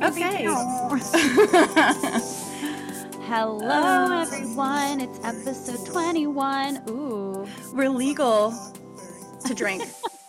Okay. Hello, everyone. It's episode 21. Ooh. We're legal to drink.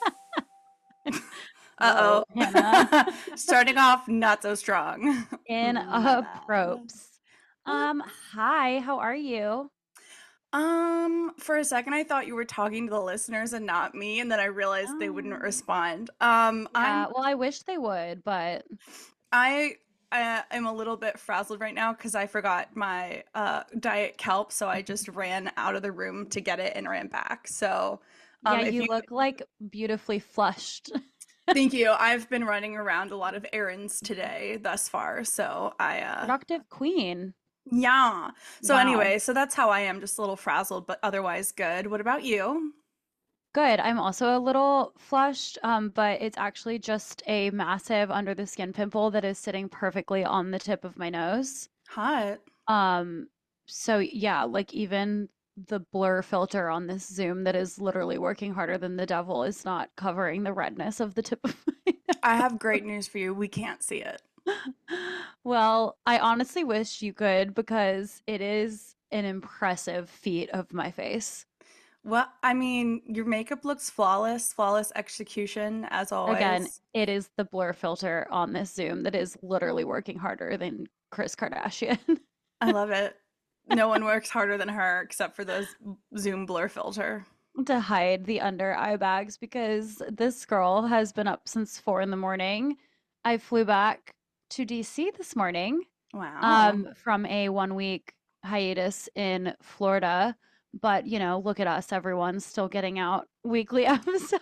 Whoa, Hannah. Starting off not so strong. My bad. Inappropriate. Hi, how are you? For a second I thought you were talking to the listeners and not me, and then I realized they wouldn't Um, respond. yeah, well, I wish they would, but I am a little bit frazzled right now because I forgot my diet kelp, so I just ran out of the room to get it and ran back. So, yeah, if you you look like beautifully flushed. thank you. I've been running around a lot of errands today thus far, so Productive queen. yeah. So Wow. anyway, so that's how I am, just a little frazzled, but otherwise good. What about you? Good. I'm also a little flushed, but it's actually just a massive under the skin pimple that is sitting perfectly on the tip of my nose. Hot. Um, so yeah, like even the blur filter on this Zoom that is literally working harder than the devil is not covering the redness of the tip of my I have great news for you. We can't see it. nose. Well, I honestly wish you could because it is an impressive feat of my face. Well, I mean, your makeup looks flawless, flawless execution as Again, always. it is the blur filter on this Zoom that is literally working harder than Kris Kardashian. I love it. No one works harder than her except for the Zoom blur filter. To hide the under eye bags because this girl has been up since 4 in the morning. I flew back to DC this morning Wow. from a 1 week hiatus in Florida. But, look at us, everyone's still getting out weekly episodes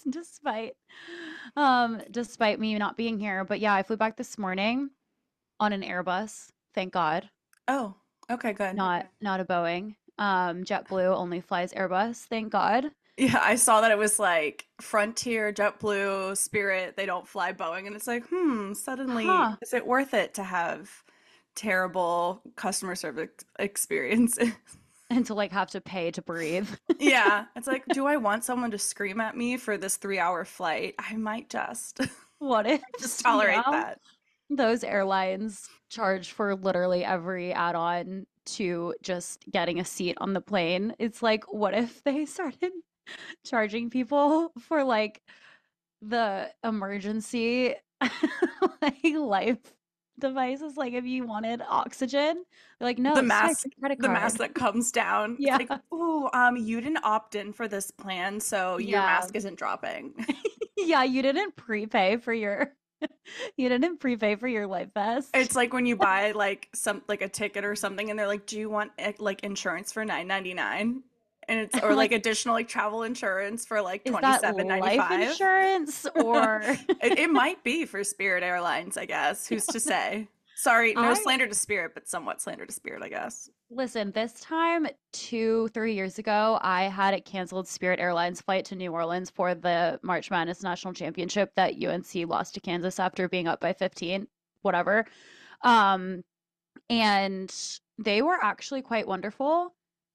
despite me not being here. But yeah, I flew back this morning on an Airbus, thank God. Oh, okay, good. Not a Boeing. JetBlue only flies Airbus, thank God. Yeah, I saw that it was like Frontier, JetBlue, Spirit, they don't fly Boeing, and it's like, suddenly, Huh. is it worth it to have terrible customer service experiences? And to like have to pay to breathe. Yeah, it's like, do I want someone to scream at me for this 3-hour flight? I might just What if just tolerate somehow that. those airlines charge for literally every add-on to just getting a seat on the plane? It's like, what if they started charging people for like the emergency like life devices? Like if you wanted oxygen, they're like, The no, swipe mask, your credit the mask card. that comes down. It's Yeah. like, ooh, you didn't opt in for this plan, so your Yeah. mask isn't dropping. Yeah, you didn't prepay for your you didn't prepay for your life vest. It's like when you buy like some like a ticket or something and they're like, "Do you want like insurance for 9.99?" And it's or like Like, additional like travel insurance for like is that 27.95. life insurance or It might be for Spirit Airlines, I guess. Who's to say? Sorry, no I slander to Spirit, but somewhat slander to Spirit, I guess. listen, this time 3 years ago, I had a canceled Spirit Airlines flight to New Orleans for the March Madness National Championship that UNC lost to Kansas after being up by 15, whatever. Um, and they were actually quite wonderful.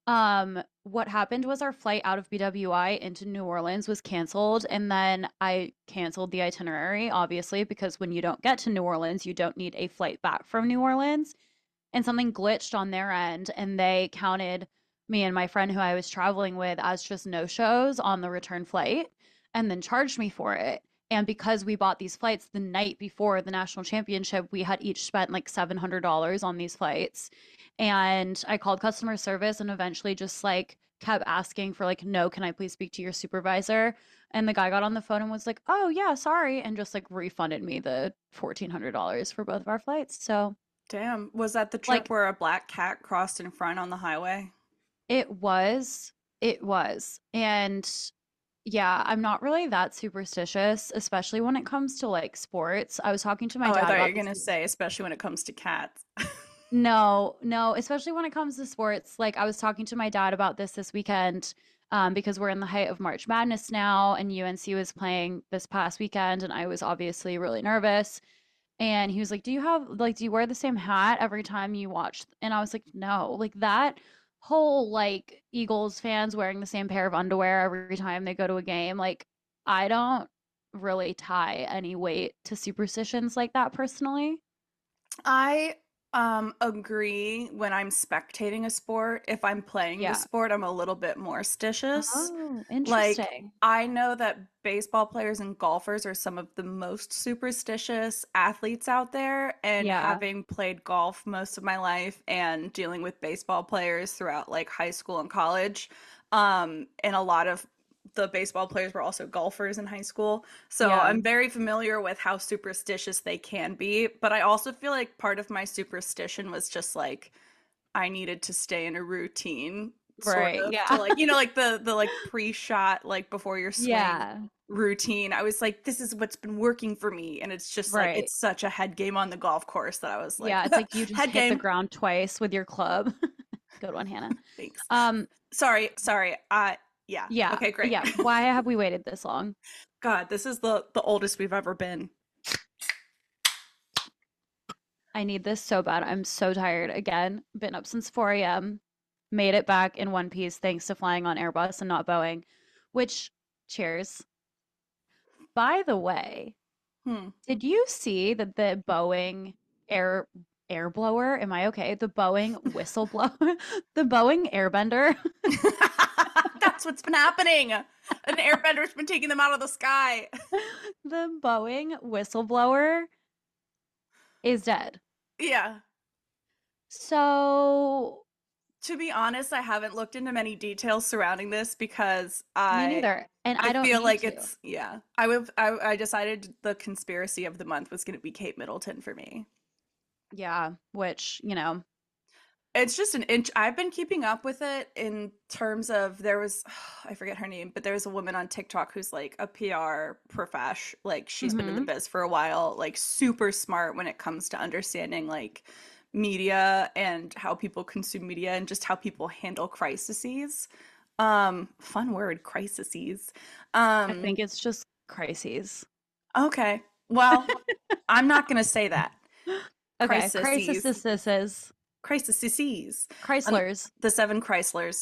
What happened was our flight out of BWI into New Orleans was canceled, and then I canceled the itinerary, obviously, because when you don't get to New Orleans, you don't need a flight back from New Orleans. And something glitched on their end, and they counted me and my friend who I was traveling with as just no shows on the return flight and then charged me for it. And because we bought these flights the night before the national championship, we had each spent like $700 on these flights. And I called customer service and eventually just like kept asking for like, no, can I please speak to your supervisor? And the guy got on the phone and was like, oh, yeah, sorry. And just like refunded me the $1,400 for both of our flights. So, Damn. Was that the trip like, where a black cat crossed in front on the highway? it was. It was. And yeah, I'm not really that superstitious, especially when it comes to like sports. I was talking to my Oh, I dad thought you were about this. gonna say, especially when it comes to cats. No, no, especially when it comes to sports. Like I was talking to my dad about this weekend, because we're in the height of March Madness now, and UNC was playing this past weekend, and I was obviously really nervous. And he was like, do you wear the same hat every time you watch? And I was like, no, like that whole like Eagles fans wearing the same pair of underwear every time they go to a game. Like, I don't really tie any weight to superstitions like that personally. I agree when I'm spectating a sport. If I'm playing the Yeah. sport, I'm a little bit more stitious. Oh, Like, interesting. I know that baseball players and golfers are some of the most superstitious athletes out there, and Yeah. having played golf most of my life and dealing with baseball players throughout like high school and college, and a lot of the baseball players were also golfers in high school. So Yeah. I'm very familiar with how superstitious they can be, but I also feel like part of my superstition was just like I needed to stay in a routine sort Right. of to Yeah. like like the like pre-shot like before your swing Yeah. routine. I was like this is what's been working for me, and it's just like Right. it's such a head game on the golf course that I was like Yeah. It's like you just head hit the game. ground twice with your club. Good one, Hannah. Thanks. Um, Sorry. Yeah. yeah. Okay, great. Yeah. Why have we waited this long? God, this is the oldest we've ever been. I need this so bad. I'm so tired. Again, been up since 4 a.m. Made it back in one piece thanks to flying on Airbus and not Boeing, which, cheers. By the way, Hmm. did you see that the Boeing air air blower, am I okay? The Boeing whistleblower, the Boeing airbender, That's what's been happening. An airbender's been taking them out of the sky. the Boeing whistleblower is dead. Yeah. So, To be honest, I haven't looked into many details surrounding this because me I neither. And I I don't feel need like to. it's yeah. I decided the conspiracy of the month was going to be Kate Middleton for me. Yeah, which, you know, It's just an inch. I've been keeping up with it in terms of there was I forget her name, but there was a woman on TikTok who's like a PR profesh. Like she's been in the hmm biz for a while, like super smart when it comes to understanding like media and how people consume media and just how people handle crises. Fun word, crises. I Um, think it's just crises. okay. Well, I'm not gonna say that. Okay, Crises. crises, Crises. Chryslers. The seven Chryslers.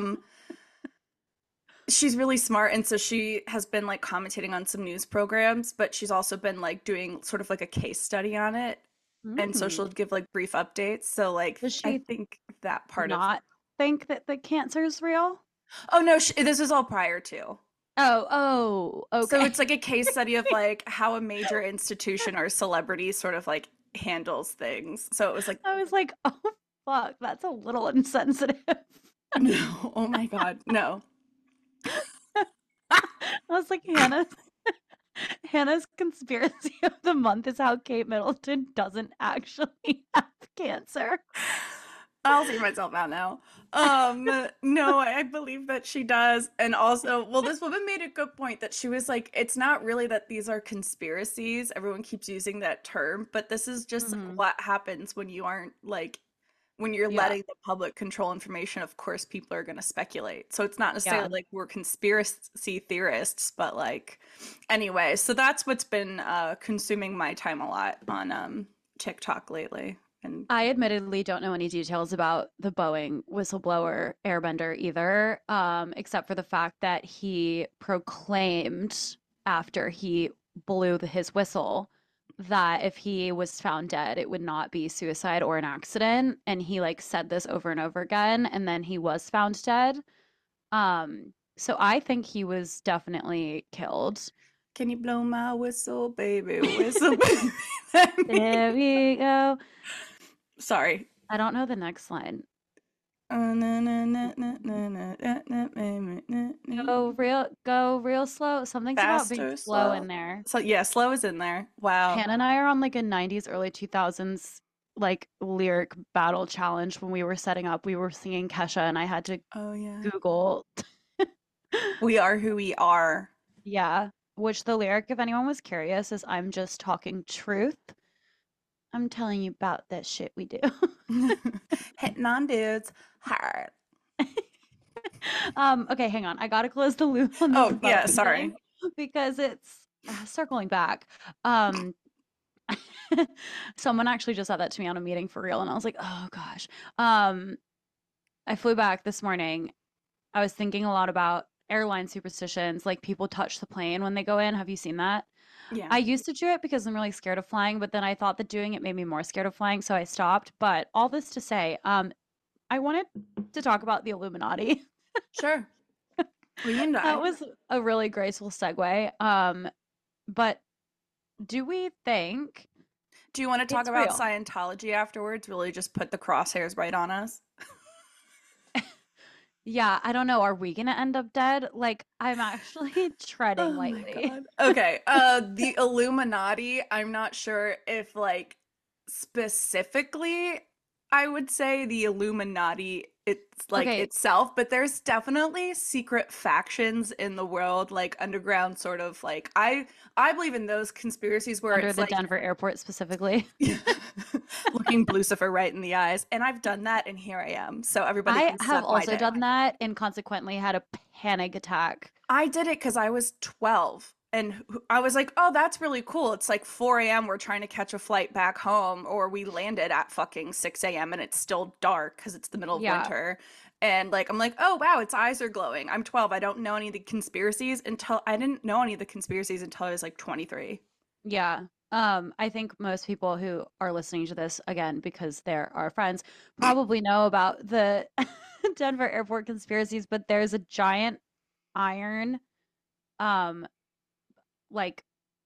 She's really smart, and so she has been like commentating on some news programs, but she's also been like doing sort of like a case study on it, and so Mm. she'll give like brief updates. So like Does I she think that part of not think that the cancer is real? oh no, this is all prior to. So Okay. it's like a case study of like how a major institution or celebrity sort of like handles things. So it was like I was like, oh fuck, that's a little insensitive. no, oh my God, no. I was like, Hannah's conspiracy of the month is how Kate Middleton doesn't actually have cancer. I'll see myself out now. No, I believe that she does. And also, well, this woman made a good point that she was like, it's not really that these are conspiracies. Everyone keeps using that term, but this is just like hmm what happens when you aren't like when you're Yeah, letting the public control information. Of course, people are going to speculate. So it's not necessarily yeah. like we're conspiracy theorists, but like anyway, so that's what's been consuming my time a lot on TikTok lately. And I admittedly don't know any details about the Boeing whistleblower airbender either, except for the fact that he proclaimed after he blew his whistle that if he was found dead, it would not be suicide or an accident. And he like said this over and over again, and then he was found dead. So I think he was definitely killed. can you blow my whistle, baby? Whistle, baby. Let me- There we go. Sorry. I don't know the next line. Go real slow. Something's about being Faster, slow in slow. there. So yeah, slow is in there. Wow. Hannah and I are on like a 90s, early 2000s like lyric battle challenge when we were setting up. We were singing Kesha and I had to Oh yeah. Google, We are who we are. yeah, which the lyric, if anyone was curious, is I'm just talking truth. I'm telling you about that shit we do. Hitting on dudes hard. Okay, hang on. I gotta close the loop on this Oh yeah, Boeing thing sorry. because it's circling back. Um, someone actually just said that to me on a meeting for real, and I was like, oh gosh. Um, I flew back this morning. I was thinking a lot about airline superstitions, like people touch the plane when they go in. Have you seen that? Yeah. I used to do it because I'm really scared of flying, but then I thought that doing it made me more scared of flying, so I stopped. But all this to say, I wanted to talk about the Illuminati. Sure. We can That dive. was a really graceful segue. But do we think Do you want to talk it's about real? Scientology afterwards? Really just put the crosshairs right on us? Yeah, I don't know. Are we gonna end up dead? Like, I'm actually treading Oh my lightly. God. Okay. The Illuminati, I'm not sure if like specifically I would say the Illuminati it's like Okay, itself, but there's definitely secret factions in the world, like underground sort of like I believe in those conspiracies where under it's the like Denver airport specifically. looking Lucifer right in the eyes. And I've done that and here I am. So everybody I can have suck my also dick. done that and consequently had a panic attack. I did it because I was 12 and I was like, oh, that's really cool. It's like 4 a.m. We're trying to catch a flight back home, or we landed at fucking 6 a.m. and it's still dark because it's the middle of Yeah, winter. And like, I'm like, oh, wow, its eyes are glowing. I'm 12. I don't know any of the conspiracies until I didn't know any of the conspiracies until I was like 23. yeah. I think most people who are listening to this, again, because they're our friends, probably know about the Denver airport conspiracies, but there's a giant iron, um, like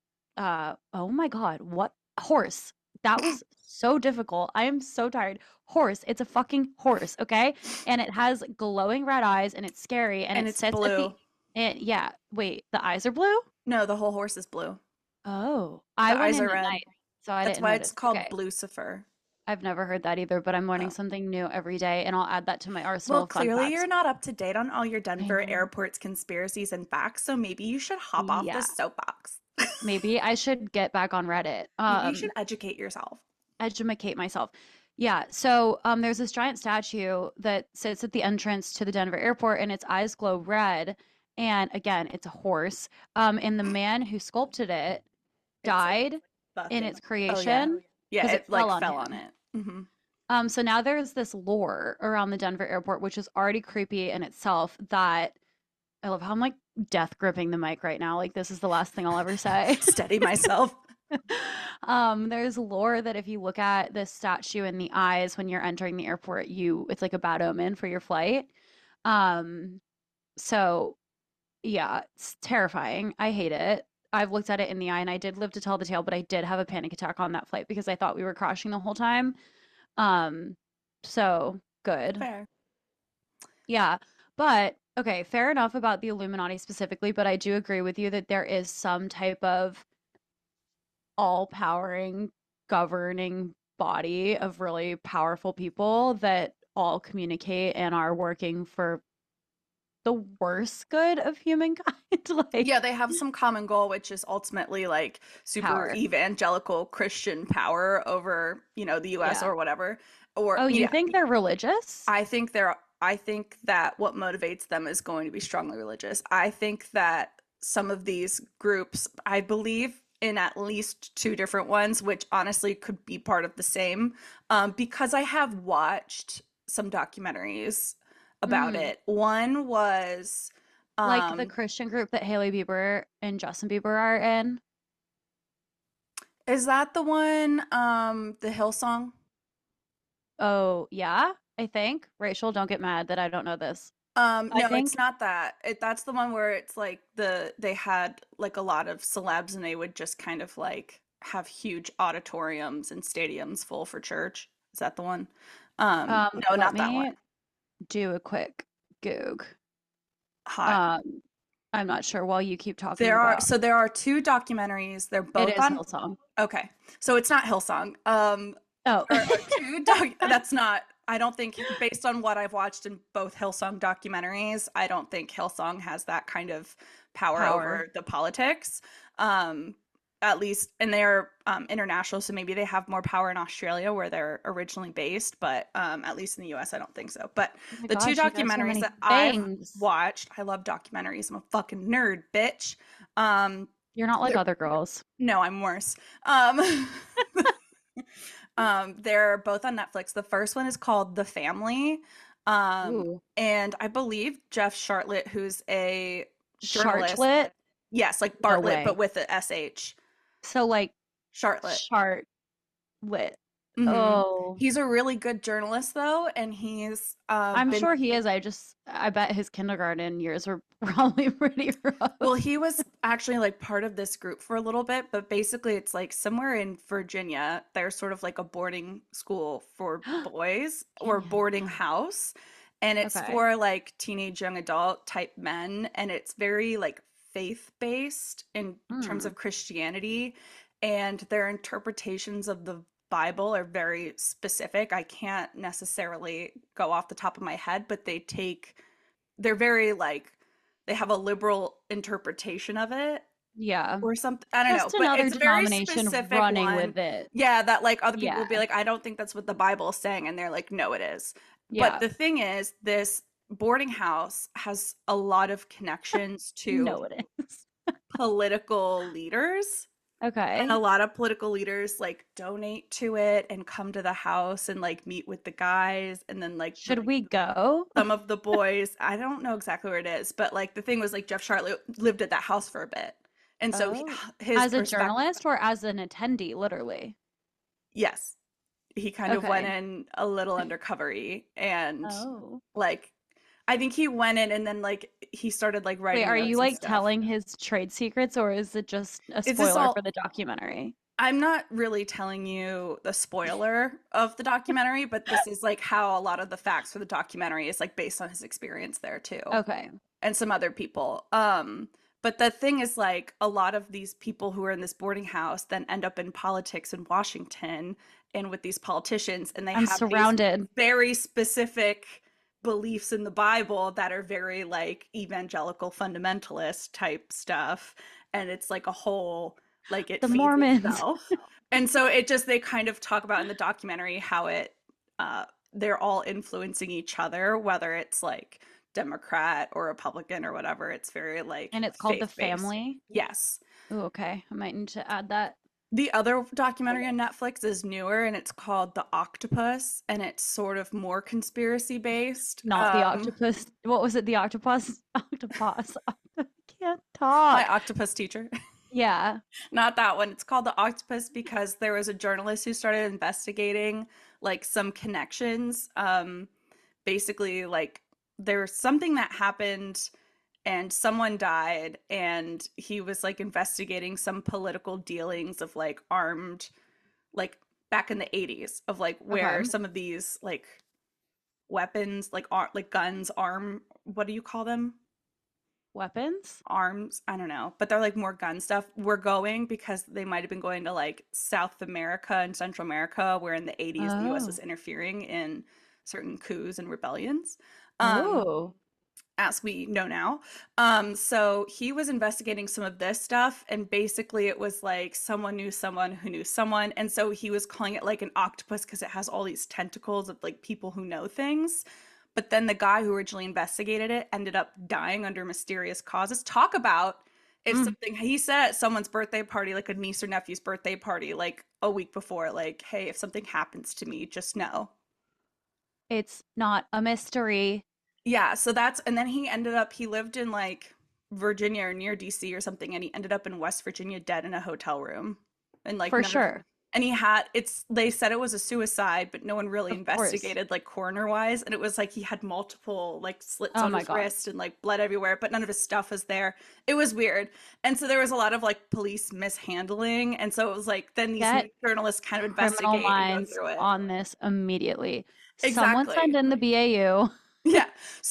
oh my God, what horse? That was so difficult. I am so tired. Horse. It's a fucking horse, okay? And it has glowing red eyes and it's scary and And it it's sits at blue. the and yeah, wait, the eyes are blue? No, the whole horse is blue. Oh, I The went eyes in are at red. night, so I That's didn't why it's notice. called Okay. Lucifer. I've never heard that either, but I'm learning Oh. something new every day and I'll add that to my arsenal Well, of fun clearly facts. you're not up to date on all your I Denver know. airport's conspiracies and facts, so maybe you should hop off Yeah. this soapbox. Maybe I should get back on Reddit. Maybe you should educate yourself. Educate myself. Yeah, so there's this giant statue that sits at the entrance to the Denver airport, and its eyes glow red. And again, it's a horse. And the man who sculpted it It's like died in fucking. its Oh yeah, creation yeah. because it It fell like on fell on him. it. Hmm. So now there's this lore around the Denver airport, which is already creepy in itself. That I love how I'm like death gripping the mic right now. Like this is the last thing I'll ever say. Steady myself. There's lore that if you look at the statue in the eyes when you're entering the airport, it's like a bad omen for your flight. Um, so yeah, it's terrifying. I hate it. I've looked at it in the eye and I did live to tell the tale, but I did have a panic attack on that flight because I thought we were crashing the whole time. Um, so good. Fair. Yeah. But okay, fair enough about the Illuminati specifically, but I do agree with you that there is some type of all-powering governing body of really powerful people that all communicate and are working for the worst good of humankind, Yeah, like they have some common goal, which is ultimately like super power. evangelical Christian power over, the US Yeah. or whatever. Or Oh, you yeah, think they're religious? I think that what motivates them is going to be strongly religious. I think that some of these groups, I believe in at least two different ones, which honestly could be part of the same, because I have watched some documentaries about Mm, it. One was, like the um, Christian group that Hailey Bieber and Justin Bieber are in? is that the one, the Hillsong? Oh, yeah, I think. Rachel, don't get mad that I don't know this. I No, it's think, not that. That's the one where it's like they had like a lot of celebs and they would just kind of like have huge auditoriums and stadiums full for church. Is that the one? No, let not that one. me do a quick goog. Hot. Um, I'm not sure while you keep talking There are about so there are two documentaries. They're it both is on. Hillsong. Okay, so it's not Hillsong. Oh, There are two doc. That's not. I don't think, based on what I've watched in both Hillsong documentaries, I don't think Hillsong has that kind of power power. over the politics. Um, at least, and they're international, so maybe they have more power in Australia where they're originally based, but at least in the US, I don't think so. But Oh my the two God, she knows so documentaries many that I've things. watched, I love documentaries. I'm a fucking nerd, bitch. Um, You're not like they're, other girls. no, I'm worse. Um, they're both on Netflix. The first one is called The Family. Ooh, And I believe Jeff Sharlet, who's a journalist, Chartlet? yes, like No Bartlett, way. but with the SH. So like Charlotte. Charlotte. Hmm. Oh, He's a really good journalist though, and he's I'm been sure he is. I bet his kindergarten years were probably pretty well, rough. he was actually like part of this group for a little bit, but basically it's like somewhere in Virginia, there's sort of like a boarding school for boys or Virginia. boarding house, and it's Okay. for like teenage young adult type men, and it's very like faith-based in terms Hmm. of Christianity, and their interpretations of the Bible are very specific. I can't necessarily go off the top of my head, but they're very like they have a liberal interpretation of it Yeah. or something. I don't know, Just but another it's a very denomination specific running one. with it. Yeah, that like other people Yeah. will be like, I don't think that's what the Bible is saying. And they're like, no, it is. But Yeah. the thing is, this boarding house has a lot of connections to No, it is. political leaders. And a Okay. lot of political leaders like donate to it and come to the house and like meet with the guys and then Should we go? some of the boys. I don't know exactly where it is, but like the thing was like Jeff Charlotte lived at that house for a bit. And so Oh. his As a perspective, journalist or as an attendee, literally? yes, he kind of went Okay. in a little undercovery and Oh. like I think he went in and then like he started like Wait, writing are you notes and like stuff. telling his trade secrets or is it just a Is this spoiler for all the documentary? I'm not really telling you the spoiler of the documentary, but this is like how a lot of the facts for the documentary is like based on his experience there too. Okay. And some other people. But the thing is, like, a lot of these people who are in this boarding house then end up in politics in Washington and with these politicians, and they I'm have these surrounded. very specific beliefs in the Bible that are very like evangelical fundamentalist type stuff. And it's like a whole, like, it The feeds Mormons. itself. And so it just, they kind of talk about in the documentary how uh, they're all influencing each other, whether it's like, Democrat or Republican or whatever. It's very like And it's called The faith based. Family. Yes. Oh, okay. I might need to add that. The other documentary on Netflix is newer and it's called The Octopus and it's sort of more conspiracy based. Not the octopus. What was it? The octopus? Octopus. I can't My talk. octopus teacher. Yeah. Not that one. It's called The Octopus because there was a journalist who started investigating like some connections. Basically, like there's something that happened and someone died, and he was like investigating some political dealings of like armed, like back in the 80s, of like Okay. where some of these like weapons, like guns, what do you call them? Weapons? Arms, I don't know, but they're like more gun stuff. We're going because they might have been going to like South America and Central America, where in the 80s the US was Oh. interfering in certain coups and rebellions. Um, Oh. as we know now. So he was investigating some of this stuff, and basically it was like someone knew someone who knew someone, and so he was calling it like an octopus because it has all these tentacles of like people who know things. But then the guy who originally investigated it ended up dying under mysterious causes. Talk about if Mm. something he said at someone's birthday party, like a niece or nephew's birthday party, like a week before, like, hey, if something happens to me, just know. It's not a mystery. Yeah, so that's and then he lived in like Virginia or near DC or something, and he ended up in West Virginia dead in a hotel room. And like For none of sure. and he had it's they said it was a suicide, but no one really Of course. investigated like coroner wise. And it was like he had multiple like slits Oh on my his God. wrist and like blood everywhere, but none of his stuff was there. It was weird. And so there was a lot of like police mishandling. And so it was like then these Get journalists kind of Criminal investigate and go Minds through it. on this immediately. Someone send Exactly. in the BAU. Yeah.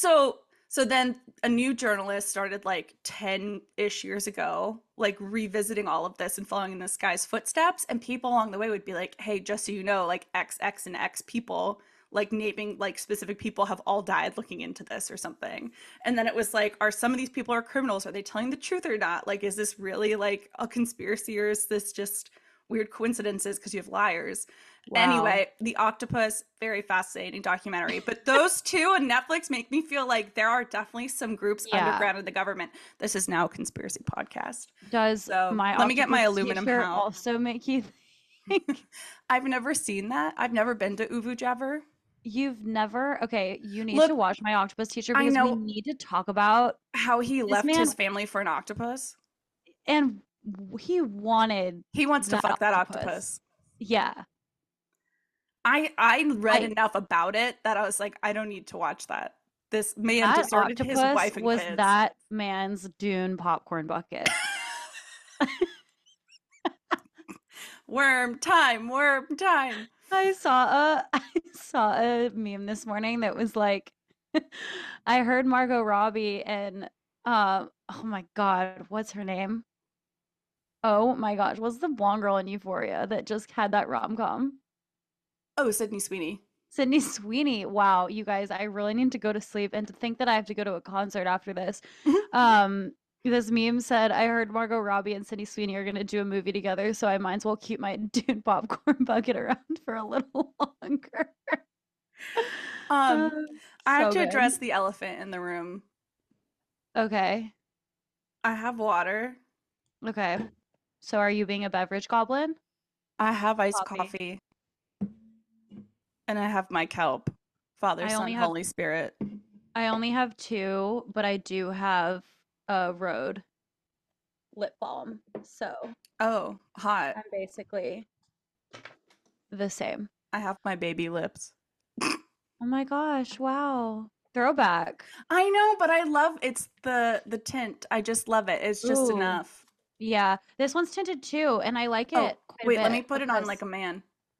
So then a new journalist started like 10-ish years ago, like revisiting all of this and following in this guy's footsteps. And people along the way would be like, hey, just so you know, like X and X people, like naming like specific people have all died looking into this or something. And then it was like, are some of these people are criminals? Are they telling the truth or not? Like, is this really like a conspiracy or is this just weird coincidences because you have liars? Wow. Anyway, The Octopus, very fascinating documentary. But those two on Netflix make me feel like there are definitely some groups Yeah. underground in the government. This is now a conspiracy podcast. Does So my let me get my octopus aluminum teacher house. also make you think? I've never seen that. I've never been to Uvu Javar. You've never? Okay, you need to Look, watch My Octopus Teacher I because we know need to talk about how he this left man his family for an octopus. and he wanted He wants to that fuck that octopus. octopus. Yeah. I read I enough about it that I was like, I don't need to watch that. This man That deserted his octopus wife and was kids. that man's Dune popcorn bucket. Worm time, worm time. I saw a meme this morning that was like I heard Margot Robbie and oh my God, what's her name? Oh my gosh, what's the blonde girl in Euphoria that just had that rom-com? Oh, Sydney Sweeney. Sydney Sweeney. Wow, you guys, I really need to go to sleep and to think that I have to go to a concert after this. Um, this meme said, I heard Margot Robbie and Sydney Sweeney are gonna do a movie together, so I might as well keep my Dune popcorn bucket around for a little longer. Uh, um, I have so to good. address the elephant in the room. Okay. I have water. Okay. So are you being a beverage goblin? I have iced Coffee. coffee. And I have my kelp. Father, I Son, only have Holy Spirit. I only have two, but I do have a Rhode lip balm. So Oh, hot. I'm basically the same. I have my baby lips. Oh my gosh, wow. Throwback. I know, but I love it's the tint. I just love it. It's just Ooh, enough. yeah. This one's tinted too, and I like Oh, it quite a wait, let me bit put it on like because a man.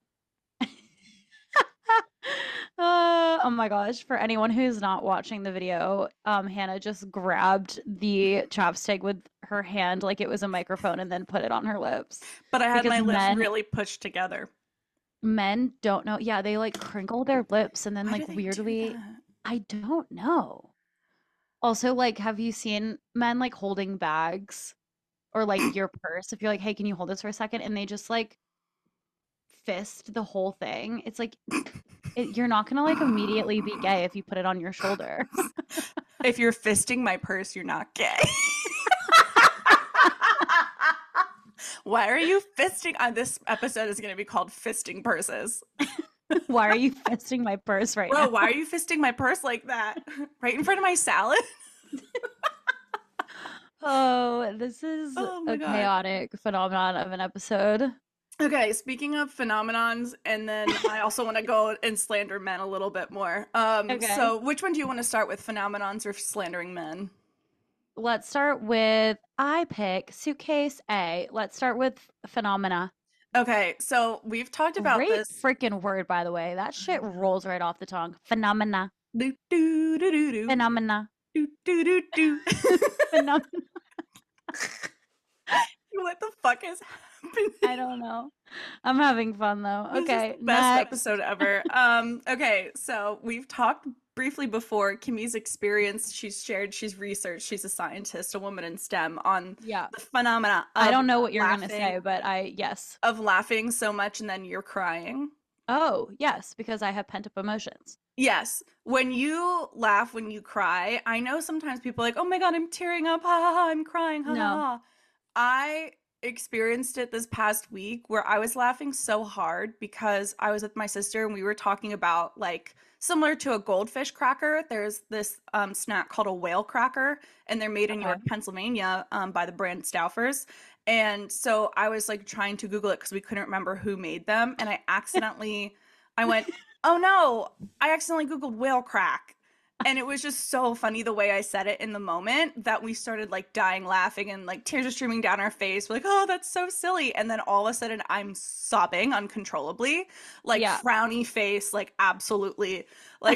oh my gosh, for anyone who's not watching the video, Hannah just grabbed the chopstick with her hand like it was a microphone and then put it on her lips. But I had Because my lips men really pushed together. men don't know. Yeah, they like crinkle their lips and then Why like do they do weirdly, that? I don't know. Also, like, have you seen men like holding bags or like your purse? If you're like, hey, can you hold this for a second? And they just like fist the whole thing. It's like you're not gonna like immediately be gay if you put it on your shoulders. If you're fisting my purse, you're not gay. Why are you fisting? This episode is going to be called Fisting Purses. Why are you fisting my purse right Bro, now? why are you fisting my purse like that? Right in front of my salad? Oh, this is Oh my a God. chaotic phenomenon of an episode. Okay, speaking of phenomenons, and then I also want to go and slander men a little bit more. Okay. So which one do you want to start with, phenomenons or slandering men? Let's start with I pick suitcase A. Let's start with phenomena. Okay, so we've talked about Great this. freaking word, by the way. That shit rolls right off the tongue. Phenomena. Do do do do do Phenomena. do do do do. Phenomena. What the fuck is happening? I don't know. I'm having fun though. This is Okay, the best next. episode ever. Okay, so we've talked briefly before Kimmy's experience. She's shared, she's researched, she's a scientist, a woman in STEM on Yeah. the phenomena I of don't know what you're gonna laughing, say, but yes. of laughing so much and then you're crying. Oh, yes, because I have pent up emotions. Yes, when you laugh, when you cry, I know sometimes people are like, oh my God, I'm tearing up, ha ha ha, I'm crying, ha ha No. ha. I experienced it this past week where I was laughing so hard because I was with my sister and we were talking about like similar to a goldfish cracker. There's this snack called a whale cracker, and they're made in Okay. York, Pennsylvania, by the brand Stouffer's. And so I was like trying to Google it because we couldn't remember who made them, and I went, oh no, I accidentally Googled whale crack. And it was just so funny the way I said it in the moment that we started like dying laughing and like tears are streaming down our face. We're like, oh, that's so silly. And then all of a sudden I'm sobbing uncontrollably, like Yeah. frowny face, like absolutely like,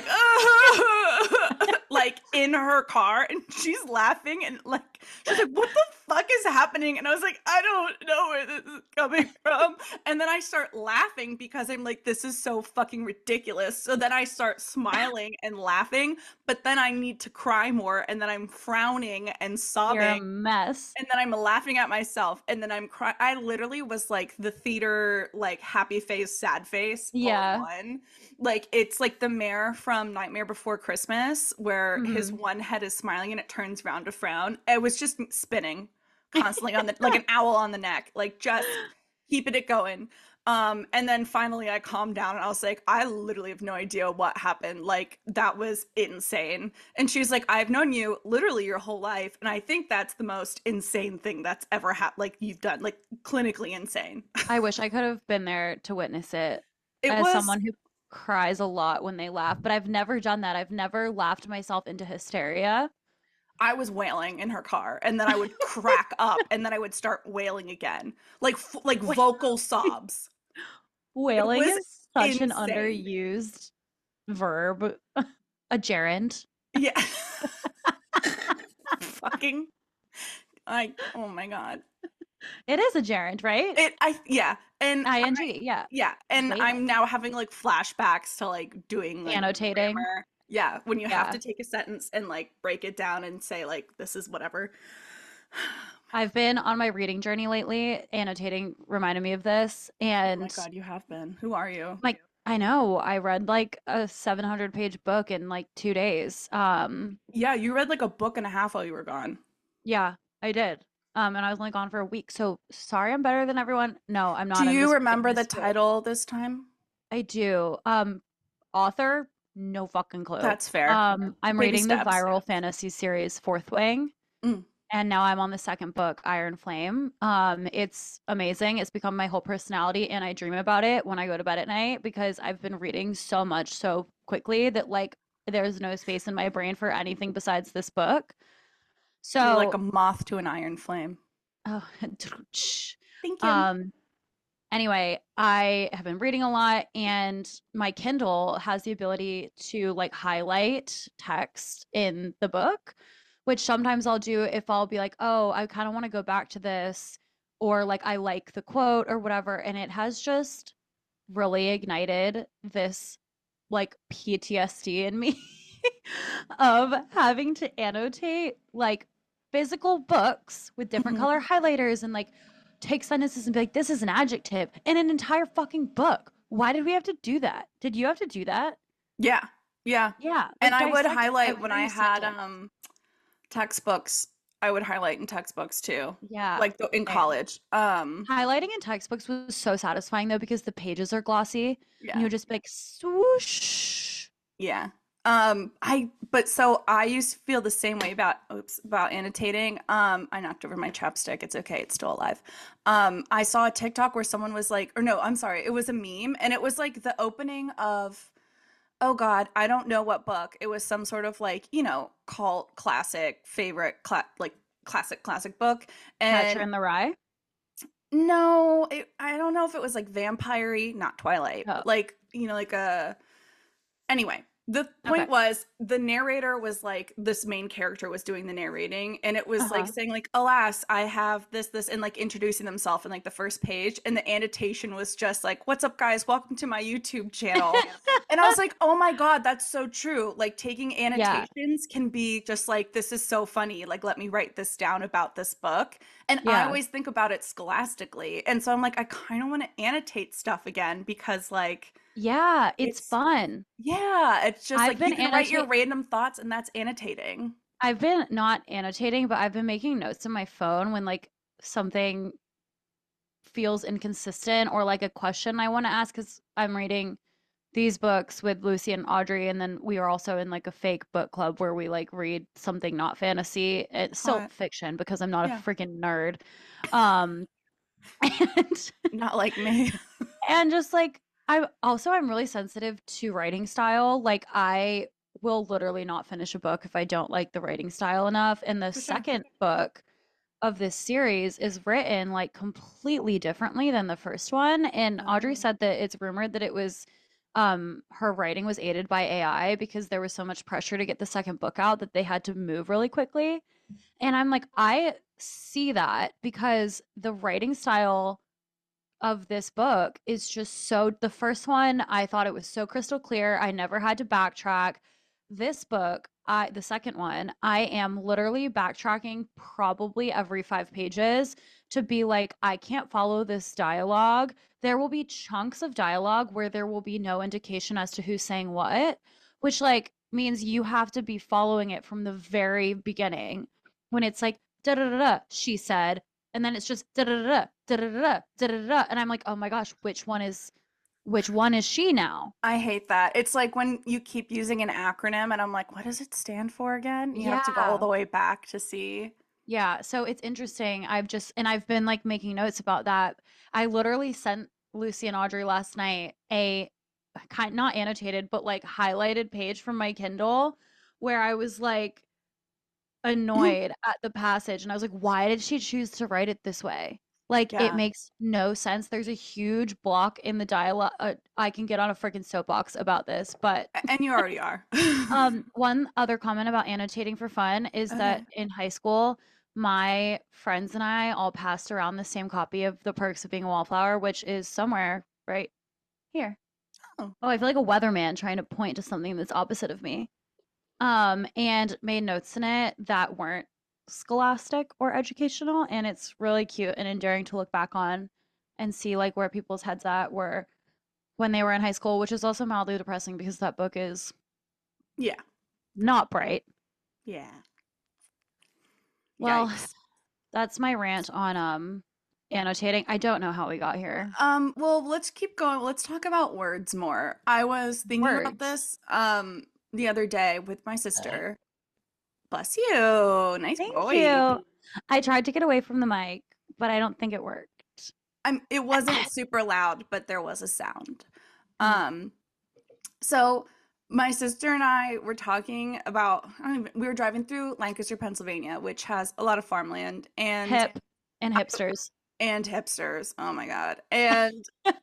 like in her car. And she's laughing and like, she's like, what the fuck is happening? And I was like, I don't know where this is coming from. And then I start laughing because I'm like, this is so fucking ridiculous. So then I start smiling and laughing, but then I need to cry more, and then I'm frowning and You're a sobbing, mess. and then I'm laughing at myself, and then I'm crying. I literally was like the theater, like happy face, sad face, all in Yeah. one. Like it's like the mayor from Nightmare Before Christmas, where his Hmm. one head is smiling and it turns round to frown. It was just spinning constantly on the like an owl on the neck, like just keeping it going. And then finally I calmed down and I was like, I literally have no idea what happened. Like, that was insane. And she's like, I've known you literally your whole life. And I think that's the most insane thing that's ever happened. Like, you've done, like, clinically insane. I wish I could have been there to witness it It as was, someone who cries a lot when they laugh, but I've never done that. I've never laughed myself into hysteria. I was wailing in her car and then I would crack up and then I would start wailing again. Like vocal sobs. It Wailing was is such an insane. underused verb, a gerund. Yeah. Fucking like, oh my God. It is a gerund, right? Yeah. And ing, yeah. yeah, and Wailing. I'm now having like flashbacks to like doing like Annotating. grammar. Yeah, when you have Yeah. to take a sentence and like break it down and say like this is whatever. I've been on my reading journey lately. Annotating reminded me of this. Oh my And God, you have been. Who are you? like, I know I read like a 700-page book in like 2 days. Yeah, you read like a book and a half while you were gone. Yeah, I did. And I was only gone for a week. So sorry I'm better than everyone. No, I'm Do not. I'm you just remember the misunderstood. title this time? I do. Author, no fucking clue. That's fair. I'm Baby reading the steps. viral fantasy series Fourth Wing, Mm. and now I'm on the second book, Iron Flame. It's amazing. It's become my whole personality, and I dream about it when I go to bed at night because I've been reading so much so quickly that like there's no space in my brain for anything besides this book. You're like So, a moth to an iron flame. oh, Thank you. um, anyway, I have been reading a lot, and my Kindle has the ability to like highlight text in the book, which sometimes I'll do if I'll be like, oh, I kind of want to go back to this, or like I like the quote or whatever. And it has just really ignited this like PTSD in me of having to annotate like physical books with different Mhm. color highlighters and like take sentences and be like, this is an adjective in an entire fucking book. Why did we have to do that? Did you have to do that? Yeah. Yeah. Yeah, And like I would dissect highlight when I every had sentence. textbooks. I would highlight in textbooks too. Yeah, Like in same. college. Highlighting in textbooks was so satisfying though because the pages are glossy and Yeah. you'll just be like swoosh. Yeah. But so I used to feel the same way about, oops, about annotating. I knocked over my chapstick. It's okay. It's still alive. I saw a TikTok where someone was like, or no, I'm sorry. It was a meme and it was like the opening of, oh God, I don't know what book. It was some sort of like, cult classic favorite, like classic book. Catcher And in the Rye. no, I don't know if it was like vampire-y, not Twilight, Oh, but like, like a anyway, the okay. point was the narrator was like this main character was doing the narrating and it was like Uh-huh. saying like alas I have this and like introducing themselves in like the first page and the annotation was just like what's up guys, welcome to my YouTube channel. And I was like, oh my God, that's so true. Like taking Yeah, annotations can be just like, this is so funny. Like, let me write this down about this book. And I yeah, always think about it scholastically. And so I'm like, I kind of want to annotate stuff again because, like, yeah. It's it's, fun. yeah, it's just I've like you been can write your annotate. random thoughts and that's annotating. I've been not annotating, but I've been making notes on my phone when like something feels inconsistent or like a question I want to ask because I'm reading these books with Lucy and Audrey, and then we are also in like a fake book club where we like read something not fantasy. It's still Hot. fiction because I'm not a Yeah. freaking nerd. Um, and Not like me. and just like I'm really sensitive to writing style. Like I will literally not finish a book if I don't like the writing style enough. And the For sure. second book of this series is written like completely differently than the first one. And Audrey Oh. said that it's rumored that it was her writing was aided by AI because there was so much pressure to get the second book out that they had to move really quickly. And I'm like, I see that because the writing style of this book is just so the first one I thought it was so crystal clear. I never had to backtrack. This book, the second one, I am literally backtracking probably every 5 pages to be like I can't follow this dialogue. There will be chunks of dialogue where there will be no indication as to who's saying what, which like means you have to be following it from the very beginning when it's like da da da da she said and then it's just da da da da da da da da da, and I'm like, oh my gosh, which one is she now? I hate that. It's like when you keep using an acronym and I'm like, what does it stand for again? You have to go all Yeah. the way back to see. Yeah, so it's interesting. I've been like making notes about that. I literally sent Lucy and Audrey last night a kind not annotated, but like highlighted page from my Kindle where I was like annoyed at the passage and I was like, why did she choose to write it this way? Like it Yeah. makes no sense. There's a huge block in the dialogue. I can get on a freaking soapbox about this, but And you already are. one other comment about annotating for fun is that Okay. in high school, my friends and I all passed around the same copy of The Perks of Being a Wallflower, which is somewhere right here. Oh. Oh, I feel like a weatherman trying to point to something that's opposite of me. And made notes in it that weren't scholastic or educational, and it's really cute and endearing to look back on and see like where people's heads at were when they were in high school, which is also mildly depressing because that book is Yeah. not bright. Yeah. Well, Yikes. that's my rant on annotating. I don't know how we got here. Well, let's keep going. Let's talk about words more. I was thinking about Words. this the other day with my sister. Bless you. Nice Thank boy. you. I tried to get away from the mic, but I don't think it worked. It wasn't super loud, but there was a sound. Mm. Um, so my sister and I were talking about, we were driving through Lancaster, Pennsylvania, which has a lot of farmland Hip and hipsters. and hipsters. Oh my God. And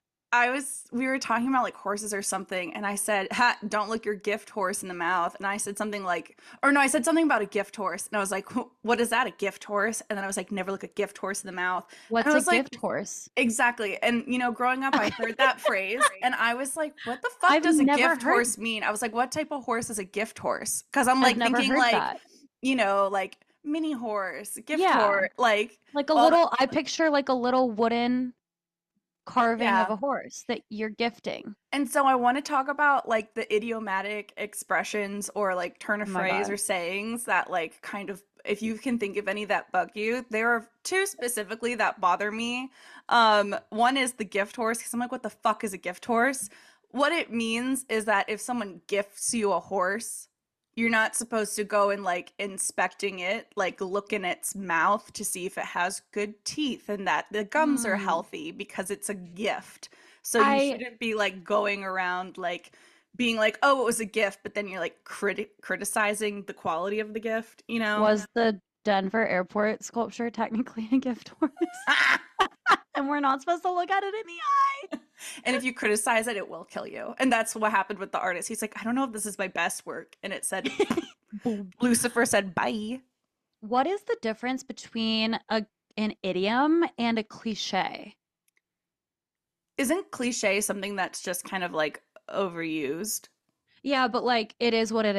we were talking about like horses or something, and I said, ha, don't look your gift horse in the mouth. And I said something like, or no, I said something about a gift horse. And I was like, what is that, a gift horse? And then I was like, never look a gift horse in the mouth. And I What's a was like, gift horse? exactly. And growing up, I heard that phrase, and I was like, what the fuck I've does a never gift heard horse mean? I was like, what type of horse is a gift horse? Because I'm I've like never thinking heard like, that. like mini horse, gift Yeah. horse, like Like a all that. little I picture like a little wooden carving of Yeah. a horse that you're gifting. And so I want to talk about like the idiomatic expressions or like turn Oh of my phrase God. or sayings that like kind of, if you can think of any that bug you. There are two specifically that bother me. One is the gift horse because I'm like, what the fuck is a gift horse? What it means is that if someone gifts you a horse, you're not supposed to go and like inspecting it, like look in its mouth to see if it has good teeth and that the gums are Hmm. healthy because it's a gift. So you I shouldn't be like going around like being like, oh, it was a gift, but then you're like criticizing the quality of the gift, you know? was the Denver airport sculpture technically a gift horse? And we're not supposed to look at it in the eye. And if you criticize it, it will kill you. And that's what happened with the artist. He's like, I don't know if this is my best work. And it said, Lucifer said, bye. What is the difference between an idiom and a cliche? Isn't cliche something that's just kind of like overused? Yeah, but like it is what it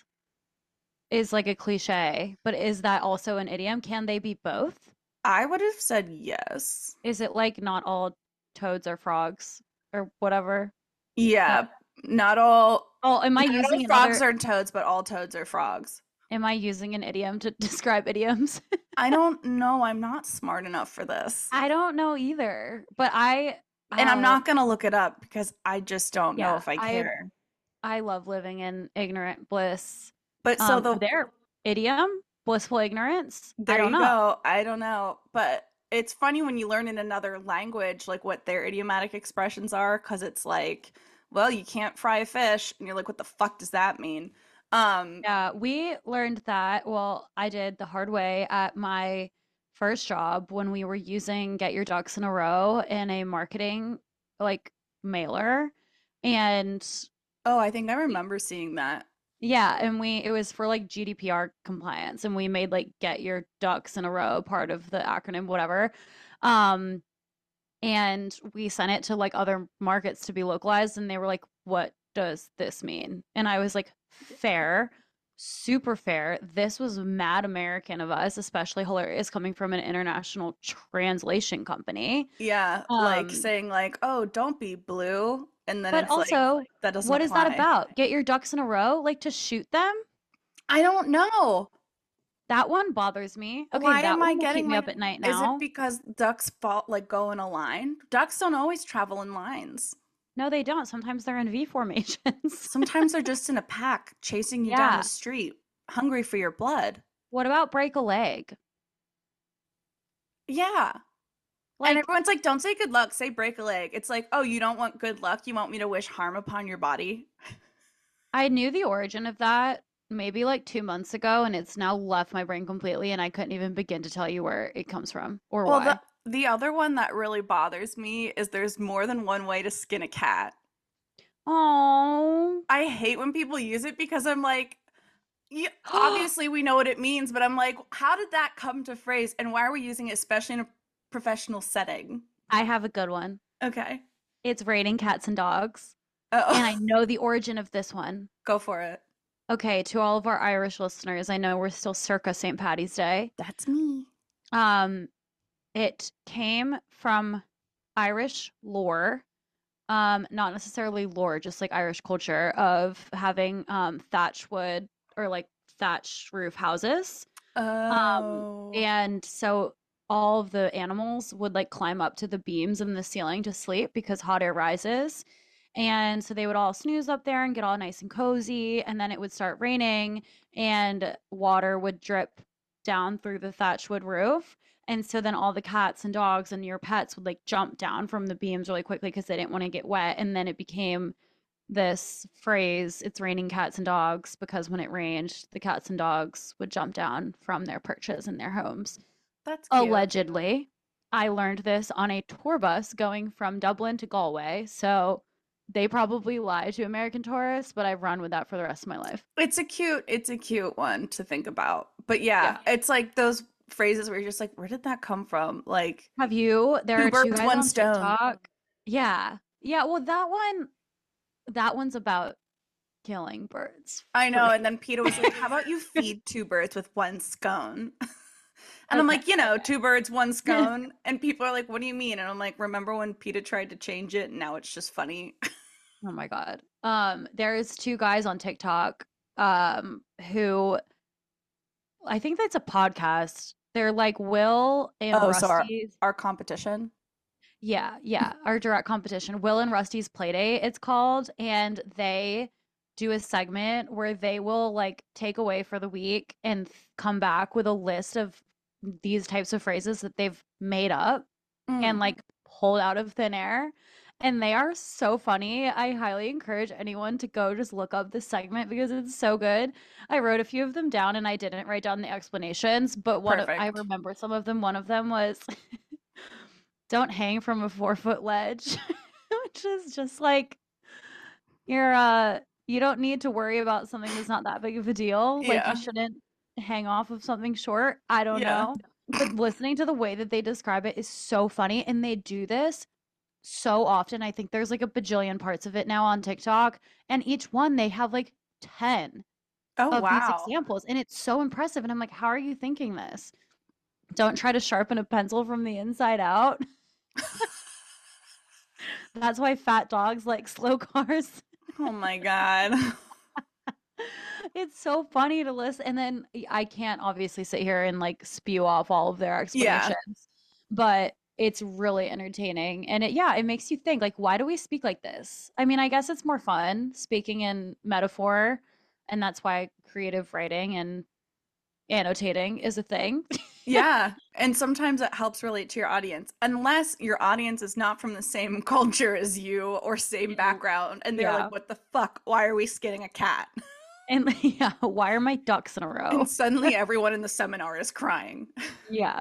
is like a cliche, but is that also an idiom? Can they be both? I would have said yes. Is it like not all toads are frogs or whatever? Uh, Yeah, not all oh, not all frogs are toads, but all toads are frogs. am I using an idiom to describe idioms? I don't know. I'm not smart enough for this. I don't know either, but And I'm uh, not gonna look it up because I just don't know yeah, if I care. I love living in ignorant bliss. But so the Their idiom, blissful ignorance. I There don't you know. go. I don't know, but it's funny when you learn in another language like what their idiomatic expressions are because it's like, well, you can't fry a fish, and you're like, what the fuck does that mean? Um, Yeah, we learned that. Well, I did the hard way at my first job when we were using Get Your Ducks in a Row in a marketing like mailer. And oh, I think I remember seeing that. yeah, and it was for like GDPR compliance and we made like Get Your Ducks in a Row part of the acronym, whatever. Um, and we sent it to like other markets to be localized and they were like, what does this mean? And I was like, fair, super fair. This was mad American of us, especially hilarious coming from an international translation company. Yeah, like um saying like, oh, don't be blue, and then but it's like also, that doesn't what is that apply. about? Get your ducks in a row, like to shoot them? I don't know. That one bothers me. Okay, Why that am I one will keep getting me like, up at night is it now. because ducks fall like go in a line? Ducks don't always travel in lines. No, they don't. Sometimes they're in V formations. Sometimes they're just in a pack chasing you down the Yeah. street, hungry for your blood. What about break a leg? Yeah. And Like, everyone's like, don't say good luck, say break a leg. It's like, oh, you don't want good luck? You want me to wish harm upon your body? I knew the origin of that maybe like 2 months ago, and it's now left my brain completely, and I couldn't even begin to tell you where it comes from or Well, why. the other one that really bothers me is there's more than one way to skin a cat. Oh. I hate when people use it because I'm like, yeah, obviously we know what it means, but I'm like, how did that come to phrase and why are we using it, especially in a professional setting? I have a good one. Okay. It's raining cats and dogs, and I Oh, know the origin of this one. go for it. Okay, to all of our Irish listeners, I know we're still circa St. Patty's Day. That's me. Um, it came from Irish lore, not necessarily lore, just like Irish culture of having thatch wood or like thatch roof houses. Oh. And so all of the animals would like climb up to the beams in the ceiling to sleep because hot air rises. And so they would all snooze up there and get all nice and cozy. And then it would start raining and water would drip down through the thatch wood roof. And so then all the cats and dogs and your pets would like jump down from the beams really quickly because they didn't want to get wet. And then it became this phrase, it's raining cats and dogs, because when it rained, the cats and dogs would jump down from their perches in their homes. That's cute. Allegedly. I learned this on a tour bus going from Dublin to Galway. So they probably lie to American tourists, but I've run with that for the rest of my life. It's a cute one to think about. But Yeah. yeah, it's like those phrases where you're just like, where did that come from? Like, Have you? There two are two birds, guys one on stone. TikTok. Yeah. Yeah. Well, that one's about killing birds I for know. And sure. then Peter was like, how about you feed two birds with one scone? And I'm Okay. like, two birds, one scone. And people are like, what do you mean? And I'm like, remember when PETA tried to change it and now it's just funny? Oh my God. There's two guys on TikTok, who I think that's a podcast. They're like Will and Oh, so Rusty's. our competition? Yeah, yeah, our direct competition. Will and Rusty's Playdate, it's called, and they do a segment where they will like take away for the week and come back with a list of these types of phrases that they've made up and Mm. like pulled out of thin air. And they are so funny. I highly encourage anyone to go just look up this segment because it's so good. I wrote a few of them down and I didn't write down the explanations, but I Perfect. remember some of them. One of them was don't hang from a 4 foot ledge, which is just like you're you don't need to worry about something that's not that big of a deal. Like you Yeah. shouldn't hang off of something short. I don't Yeah. know. But listening to the way that they describe it is so funny. And they do this so often. I think there's like a bajillion parts of it now on TikTok. And each one they have like 10 Oh, of these wow. examples. And it's so impressive. And I'm like, how are you thinking this? Don't try to sharpen a pencil from the inside out. That's why fat dogs like slow cars. Oh my God. It's so funny to listen. And then I can't obviously sit here and like spew off all of their Yeah. explanations, but it's really entertaining. And yeah, it makes you think like, why do we speak like this? I mean, I guess it's more fun speaking in metaphor, and that's why creative writing and annotating is a thing. Yeah. And sometimes it helps relate to your audience, unless your audience is not from the same culture as you or same Mm, background. And they're like, yeah. what the fuck? Why are we skinning a cat? And yeah, why are my ducks in a And row? suddenly everyone in the seminar is crying. Yeah.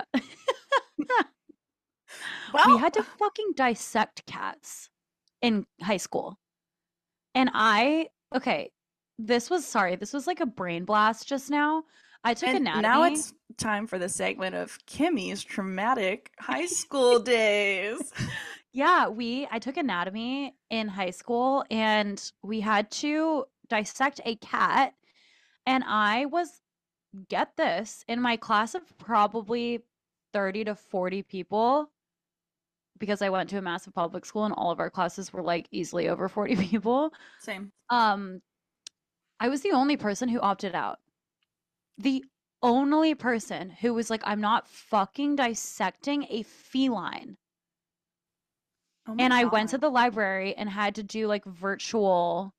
We Well, had to fucking dissect cats in high school. And okay, this was like a brain blast just now. I took and now anatomy. it's time for the segment of Kimmy's traumatic high school days. Yeah, I took anatomy in high school and we had to dissect a cat. And I was, get this, in my class of probably 30 to 40 people, because I went to a massive public school and all of our classes were like easily over 40 people. Same. Um, I was the only person who opted out. The only person who was like, I'm not fucking dissecting a feline. Oh my And I went to God. the library and had to do like virtual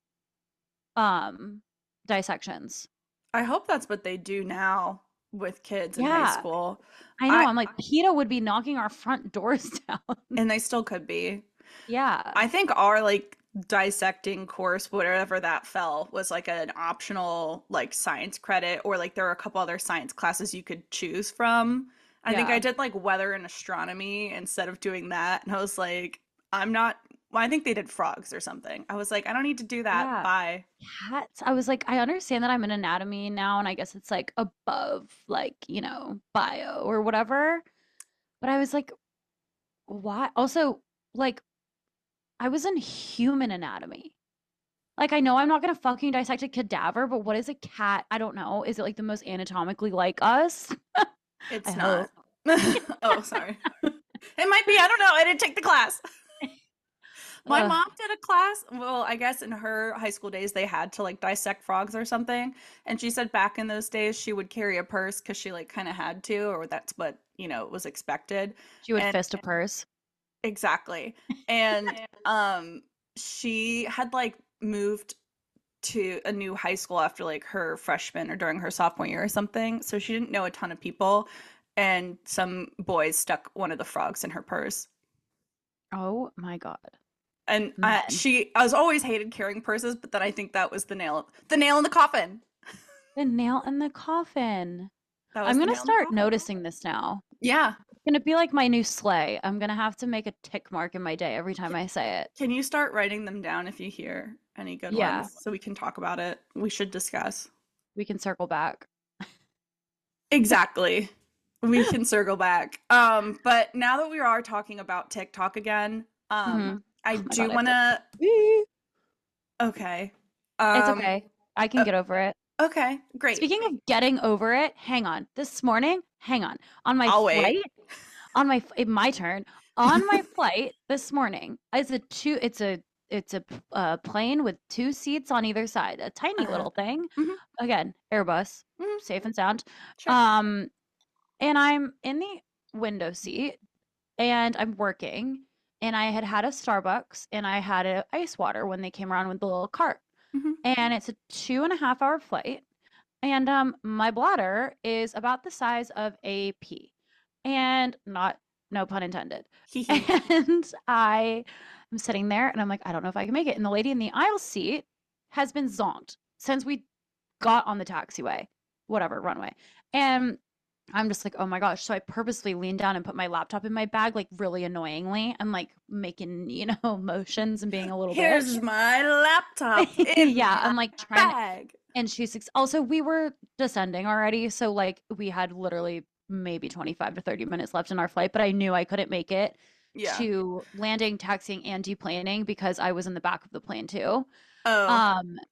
um dissections. I hope that's what they do now with kids in high Yeah, school. I know. I I'm like, PETA would be knocking our front doors down. and they still could be. Yeah. I think our like dissecting course, whatever that fell, was like an optional like science credit, or like there were a couple other science classes you could choose from. I think I Yeah. did like weather and astronomy instead of doing that, and I was like, I'm not. Well, I think they did frogs or something. I was like, I don't need to do that. Yeah. Bye. Cats. I was like, I understand that I'm in anatomy now, and I guess it's like above, like, bio or whatever. But I was like, why? Also, like, I was in human anatomy. Like, I know I'm not gonna fucking dissect a cadaver, but what is a cat? I don't know. Is it like the most anatomically like us? I It's not. hope. Oh, sorry. It might be. I don't know. I didn't take the class. My Ugh. mom did a class. Well, I guess in her high school days, they had to like dissect frogs or something. And she said back in those days, she would carry a purse because she like kind of had to, or that's what, was expected. She would And fist a purse. exactly. And she had like moved to a new high school after like her freshman or during her sophomore year or something. So she didn't know a ton of people. And some boys stuck one of the frogs in her purse. Oh my God. And Men. I was always hated carrying purses, but then I think that was the nail in the coffin. The nail in the coffin. That I'm was the gonna nail in the start coffin. noticing this now. Yeah. It's gonna be like my new sleigh. I'm gonna have to make a tick mark in my day every time Can, I say it. can you start writing them down if you hear any good Yeah, ones so we can talk about it? We should discuss. we can circle back. Exactly. We can circle back. But now that we are talking about TikTok again, Hmm. I Oh my do God, I want feel to. Wee. Okay. It's Um. okay. I can uh, get over it. okay. Great. Speaking of getting over it, hang on. This morning, hang on. On my I'll wait. flight, my turn. On my flight this morning, it's a plane with two seats on either side, a tiny Uh-huh. little thing. Hmm. Again, Airbus, Hmm. safe and sound. Sure. Um, and I'm in the window seat and I'm working and I had had a Starbucks and I had a ice water when they came around with the little cart. Hmm. And it's a 2.5 hour flight. And my bladder is about the size of a pea. And not no pun intended. Hee hee. And I am sitting there and I'm like, I don't know if I can make it. And the lady in the aisle seat has been zonked since we got on the taxiway, whatever, runway. And I'm just like, oh my gosh. So I purposely leaned down and put my laptop in my bag, like really annoyingly, and like making, motions and being a little bitch. Here's my laptop in Yeah, my I'm like trying to, bag. and also we were descending already. So like we had literally maybe 25 to 30 minutes left in our flight, but I knew I couldn't make it Yeah. to landing, taxiing, and deplaning because I was in the back of the plane too. Oh,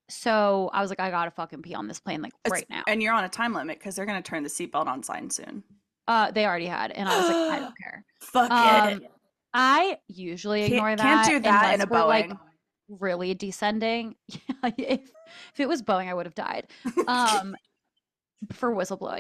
So I was like, I gotta fucking pee on this plane like it's right now. and you're on a time limit because they're gonna turn the seatbelt on sign soon. They already had, and I was like, I don't care. Fuck it. Um, I usually Can't ignore can't that do that in unless a we're like Boeing. really descending. Yeah, if it was Boeing, I would have died. Um, for whistleblowing.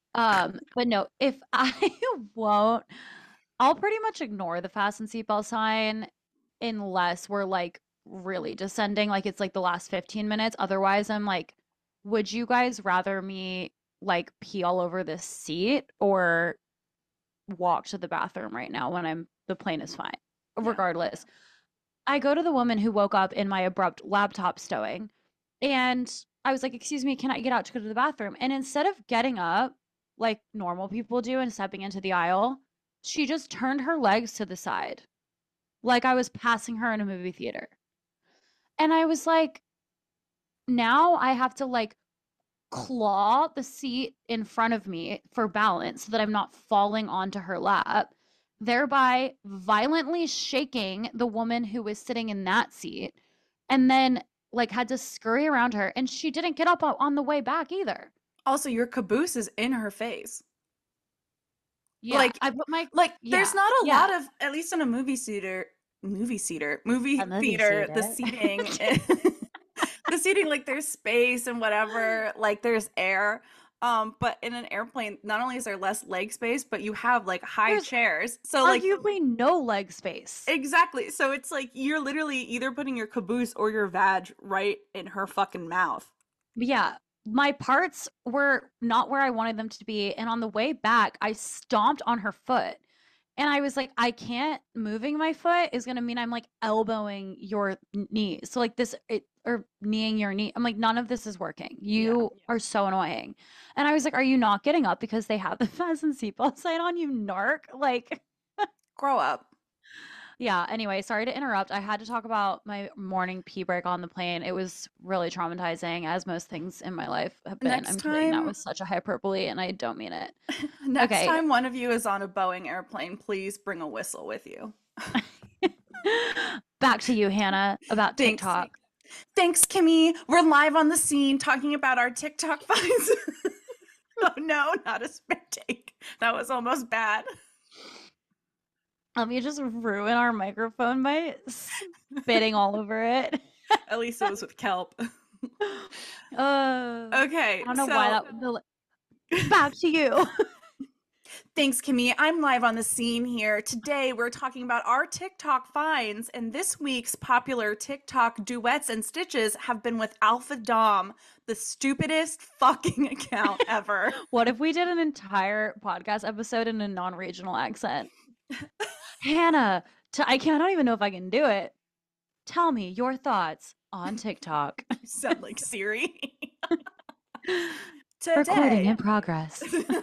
But no, if I won't, I'll pretty much ignore the fasten seatbelt sign unless we're like really descending, like it's like the last 15 minutes. Otherwise, I'm like, would you guys rather me like pee all over this seat or walk to the bathroom right now when the plane is fine? Yeah. Regardless, I go to the woman who woke up in my abrupt laptop stowing and I was like, excuse me, can I get out to go to the bathroom? And instead of getting up like normal people do and stepping into the aisle, she just turned her legs to the side like I was passing her in a movie theater. And I was like, now I have to like claw the seat in front of me for balance so that I'm not falling onto her lap, thereby violently shaking the woman who was sitting in that seat, and then like had to scurry around her. And she didn't get up on the way back either. Also, your caboose is in her face. Yeah, Like I put my, there's yeah, not a yeah, lot of, at least in a movie a movie theater, the theater. seating the seating, like there's space and whatever, like there's air. But in an airplane, not only is there less leg space, but you have like high There's chairs. So like arguably no leg space. exactly. So it's like you're literally either putting your caboose or your vag right in her fucking mouth. But yeah, my parts were not where I wanted them to be. And on the way back, I stomped on her foot. And I was like, I can't, moving my foot is going to mean I'm like elbowing your knee. So, like, or kneeing your knee. I'm like, none of this is working. Yeah. You are so annoying. And I was like, are you not getting up because they have the fasten seatbelt sign on, you narc? Like, Grow up. yeah, anyway, sorry to interrupt. I had to talk about my morning pee break on the plane. It was really traumatizing, as most things in my life have been. Next I'm kidding. That time, was such a hyperbole, and I don't mean it. next Okay. time one of you is on a Boeing airplane, please bring a whistle with you. Back to you, Hannah, about Thanks. TikTok. Thanks, Kimmy. We're live on the scene talking about our TikTok finds. Oh no, not a spit take. That was almost bad. Let me just ruin our microphone by spitting all over it. At least it was with kelp. Okay, Okay, I don't know why that. Back to you. Thanks, Kimmy. I'm live on the scene here. Today, we're talking about our TikTok finds, and this week's popular TikTok duets and stitches have been with Alpha Dom, the stupidest fucking account ever. What if we did an entire podcast episode in a non-regional accent? Hannah, I don't even know if I can do it. Tell me your thoughts on TikTok. You sound like Siri. Recording in Today. progress.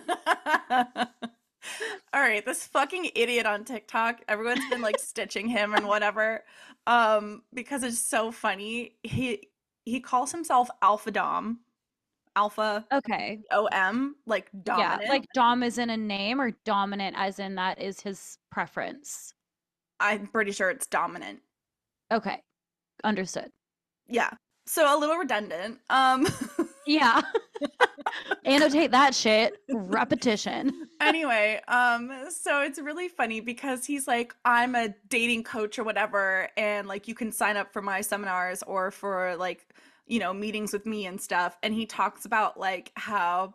All right, this fucking idiot on TikTok, everyone's been like stitching him and whatever, because it's so funny. He calls himself Alpha Dom, Alpha Okay. OM, like Yeah, dominant. like Dom is in a name or dominant as in that is his preference. I'm pretty sure it's dominant. Okay. Understood. Yeah. So a little redundant. Yeah. Annotate that shit. Repetition. Anyway, so it's really funny because he's like, I'm a dating coach or whatever, and like you can sign up for my seminars or for like, you know, meetings with me and stuff. And he talks about like how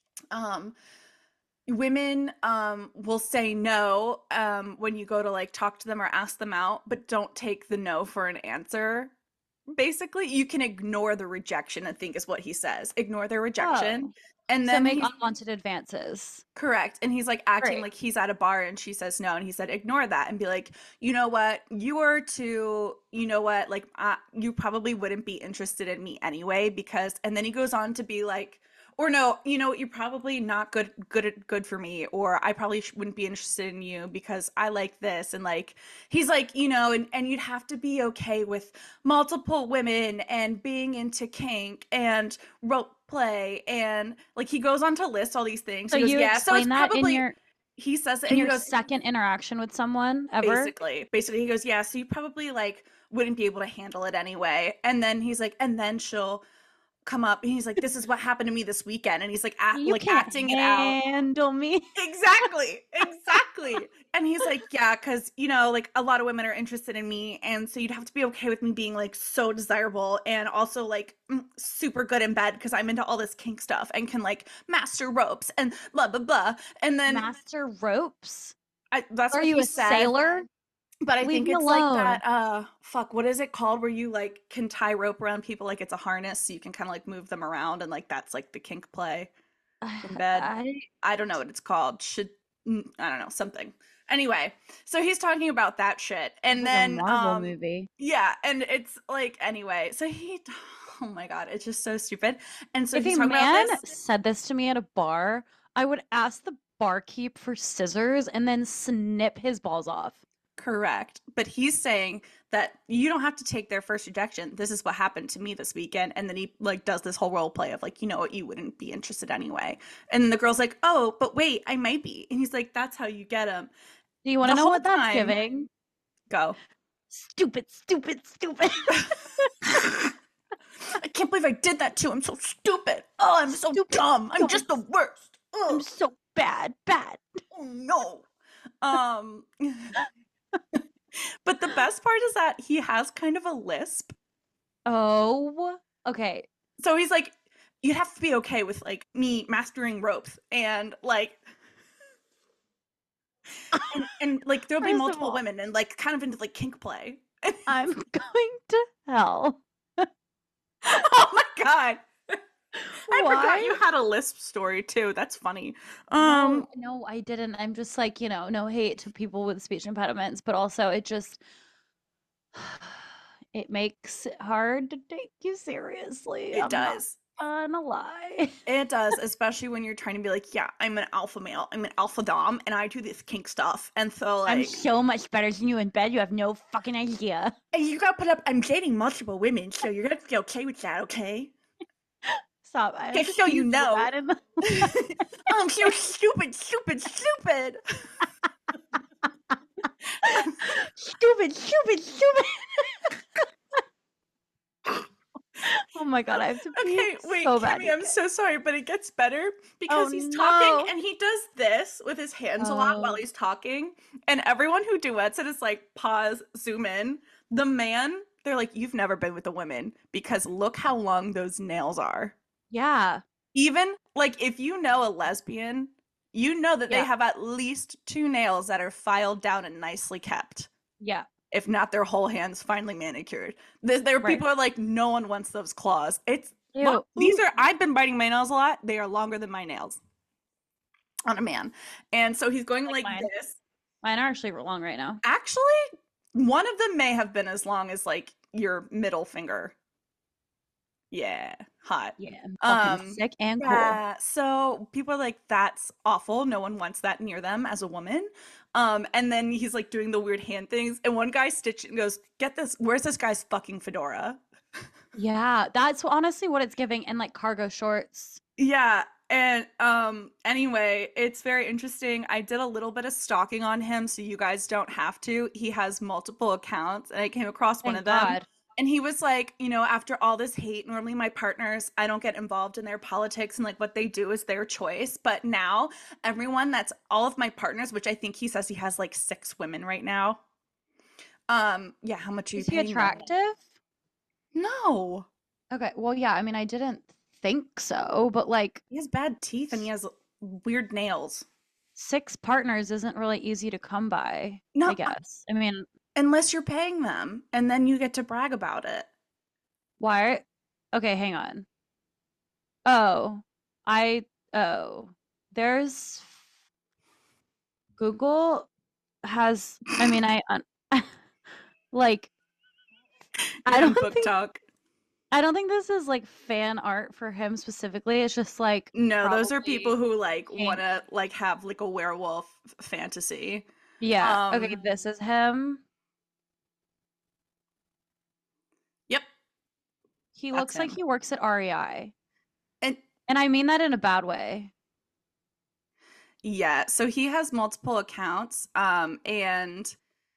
women will say no when you go to like talk to them or ask them out, but don't take the no for an answer. Basically, you can ignore the rejection, I think is what he says. Ignore their rejection. Oh. And So then make he's unwanted advances. correct. And he's like acting Great. like he's at a bar and she says no. And he said, ignore that and be like, you know what? You are too, you know what? Like, you probably wouldn't be interested in me anyway because, and then he goes on to be like, or no, you know, you're probably not good for me, or I probably wouldn't be interested in you because I like this. And like, he's like, you know, and you'd have to be okay with multiple women and being into kink and rope play and like he goes on to list all these things. So He goes, you yeah, so it's explain that in probably your he says it in and he your goes second interaction with someone ever? basically he goes, yeah, so you probably like wouldn't be able to handle it anyway. And then he's like, and then she'll come up and he's like, this is what happened to me this weekend, and he's like You like can't acting it out. handle me. Exactly. And he's like, yeah, because you know, like a lot of women are interested in me, and so you'd have to be okay with me being like so desirable and also like super good in bed because I'm into all this kink stuff and can like master ropes and blah blah blah. And then Master ropes? that's Are what you he a said. sailor? But I Leave think me it's alone. like that fuck, what is it called where you like can tie rope around people like it's a harness so you can kind of like move them around and like that's like the kink play in bed. I don't know what it's called. I don't know, something. Anyway, so he's talking about that shit. And Like a then Marvel movie. yeah, and it's like anyway, so he oh my god, it's just so stupid. And so If he's a talking about man this. said this to me at a bar, I would ask the barkeep for scissors and then snip his balls off. Correct. But he's saying that you don't have to take their first rejection. This is what happened to me this weekend. And then he like does this whole role play of like, you know what, you wouldn't be interested anyway. And the girl's like, oh, but wait, I might be. And he's like, that's how you get him. Do you want The to know whole what that's time- giving? Go. Stupid. I can't believe I did that to him. I'm so stupid. Oh, I'm so dumb. I'm just the worst. Ugh. I'm so bad. Oh no. But the best part is that he has kind of a lisp. Oh, okay. So he's like, you'd have to be okay with like me mastering ropes and like and like there'll be First of multiple all, women and like kind of into like kink play. I'm going to hell. Oh my god. I forgot you Why? had a lisp story too. That's funny. No, no, I didn't. I'm just like, no hate to people with speech impediments, but also it just it makes it hard to take you seriously. It I'm not does. gonna lie. It does, especially when you're trying to be like, yeah, I'm an alpha male, I'm an alpha dom, and I do this kink stuff. And so I'm like so much better than you in bed. You have no fucking idea. and you gotta put up I'm dating multiple women, so you're gonna be okay with that, okay? Stop. I have to Just so see you you do know. that in the I'm so stupid, stupid, stupid. stupid, stupid, stupid. Oh my god, I have to pee Okay, wait, so bad Kimmy, I'm again. so sorry, but it gets better Oh because he's talking no. and he does this with his hands a lot while Oh he's talking. And everyone who duets it is like, pause, zoom in. The man, they're like, you've never been with a woman because look how long those nails are. yeah. Even like if you know a lesbian, you know that they Yeah. have at least two nails that are filed down and nicely kept. Yeah. If not their whole hands finally manicured. There are Right. people are like, no one wants those claws. It's look, Ew. these are I've been biting my nails a lot. They are longer than my nails on a man. And so he's going Like like mine. this. Mine are actually long right now. Actually, one of them may have been as long as like your middle finger. Yeah, hot. Yeah, I'm fucking sick and cool. Yeah, so people are like, that's awful. No one wants that near them as a woman. And then he's like doing the weird hand things, and one guy stitched and goes, "Get this, where's this guy's fucking fedora?" Yeah, that's honestly what it's giving, and like cargo shorts. Yeah, and anyway, it's very interesting. I did a little bit of stalking on him, so you guys don't have to. He has multiple accounts, and I came across one of Thank them. God. And he was like, after all this hate, normally my partners, I don't get involved in their politics and like what they do is their choice. But now, everyone that's all of my partners, which I think he says he has like 6 women right now. Yeah, how much are you Is he paying them? attractive? No. Okay, well, yeah, I mean, I didn't think so, but like He has bad teeth and he has weird nails. 6 partners isn't really easy to come by, I No, guess. I mean, unless you're paying them and then you get to brag about it. why? Okay, hang on. Oh, oh, there's Google has, I mean, like, I You're on don't book think talk. I don't think this is like fan art for him specifically. It's just like No, those are probably people who like want kink. to like have like a werewolf fantasy. Yeah. Okay, Um, this is him. yep, He that's looks like him. he works at REI. And And I mean that in a bad way. yeah, so he has multiple accounts and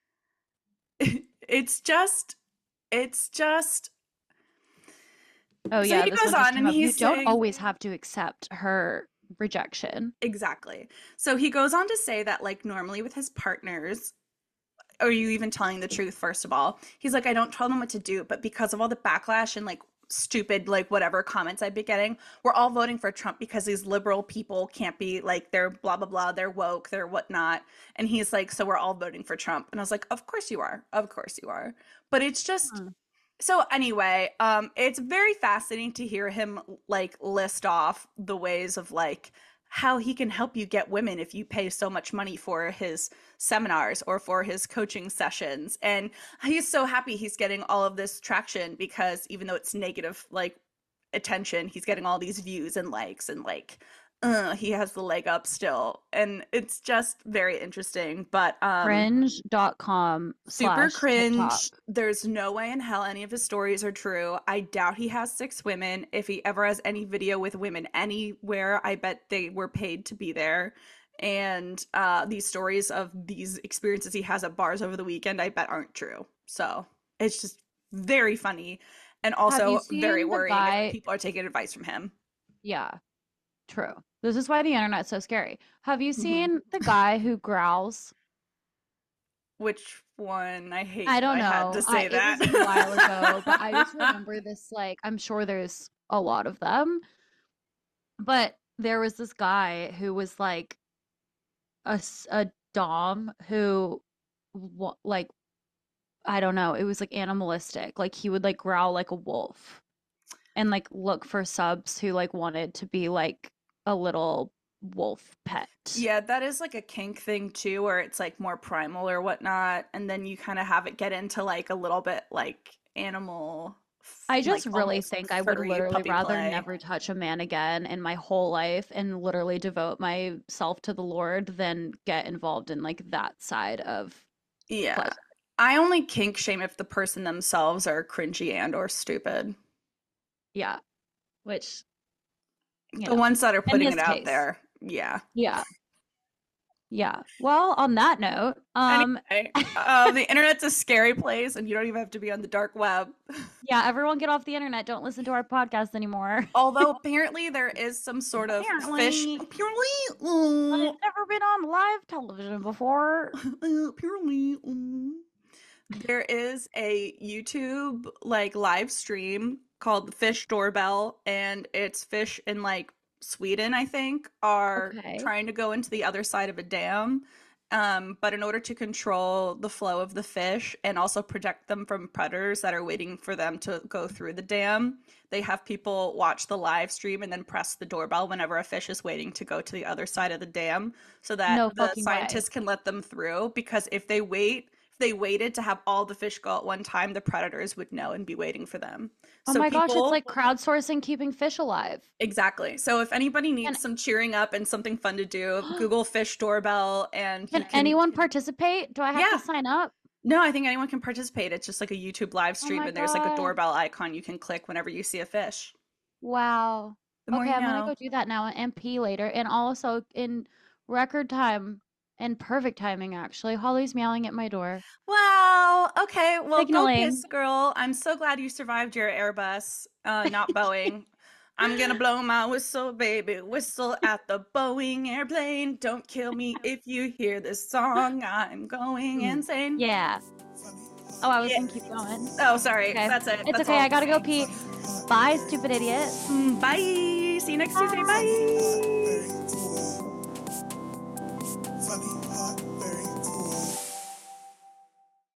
it's just it's just Oh so yeah, he this goes one just on came and up. You he's don't saying always have to accept her rejection. exactly. So he goes on to say that like normally with his partners, are you even telling the truth first of all? He's like, I don't tell them what to do, but because of all the backlash and like stupid like whatever comments I've been getting, we're all voting for Trump because these liberal people can't be like they're blah blah blah, they're woke, they're whatnot. And he's like, so we're all voting for Trump. And I was like, of course you are, of course you are. But it's just Hmm. so anyway, it's very fascinating to hear him like list off the ways of like how he can help you get women if you pay so much money for his seminars or for his coaching sessions. And he's so happy he's getting all of this traction because even though it's negative like attention, he's getting all these views and likes and like he has the leg up still. And it's just very interesting. But Cringe.com super slash TikTok. cringe. There's no way in hell any of his stories are true. I doubt he has 6 women. If he ever has any video with women anywhere, I bet they were paid to be there. And these stories of these experiences he has at bars over the weekend, I bet aren't true. So it's just very funny and Have you also very seen the worrying if guy? people are taking advice from him. Yeah, true. This is why the internet's so scary. Have you Mhm. seen the guy who growls? Which one? I hate I that don't I had to know. say It that. was a while ago, but I just remember this, like, I'm sure there's a lot of them. But there was this guy who was like a dom who like I don't know, it was like animalistic. Like he would like growl like a wolf and like look for subs who like wanted to be like a little wolf pet. Yeah, that is like a kink thing too, where it's like more primal or whatnot, and then you kind of have it get into like a little bit like animal, I like just really almost think I would furry literally puppy rather play. never touch a man again in my whole life and literally devote myself to the Lord than get involved in like that side of Yeah. pleasure. I only kink shame if the person themselves are cringy and or stupid. Yeah, which, The ones that are in putting this it out case. there, yeah. Yeah. Yeah. Well, on that note, Anyway, the internet's a scary place, and you don't even have to be on the dark web. yeah, everyone get off the internet. Don't listen to our podcast anymore. Although apparently there is some sort of fish. Apparently, Apparently, I've never been on live television before. apparently, there is a YouTube like live stream called the Fish Doorbell, and it's fish in like Sweden, I think, are Okay. trying to go into the other side of a dam. But in order to control the flow of the fish and also protect them from predators that are waiting for them to go through the dam, they have people watch the live stream and then press the doorbell whenever a fish is waiting to go to the other side of the dam so that No the fucking way. scientists can let them through. Because if they waited to have all the fish go at one time, the predators would know and be waiting for them. Oh So my gosh, it's people, like crowdsourcing keeping fish alive. exactly. So if anybody Can needs some cheering up and something fun to do, Google fish doorbell and you can can, anyone participate? Do I have to yeah. sign up? No, I think anyone can participate. It's just like a YouTube live Oh stream my and there's like a God. doorbell icon you can click whenever you see a fish. Wow. The more Okay, you I'm gonna know. go do that now and MP later. And also in record time and perfect timing, actually. Holly's meowing at my door. Wow. Okay. Well, go Signaling. piss, girl. I'm so glad you survived your Airbus, not Boeing. I'm gonna blow my whistle, baby. Whistle at the Boeing airplane. Don't kill me if you hear this song. I'm going insane. Yeah. Oh, I was Yeah. gonna keep going. Oh, sorry. Okay. That's it. It's That's okay, all. I gotta go pee. Bye, stupid idiot. Bye. See you next Tuesday. Bye. Bye. Funny, hot,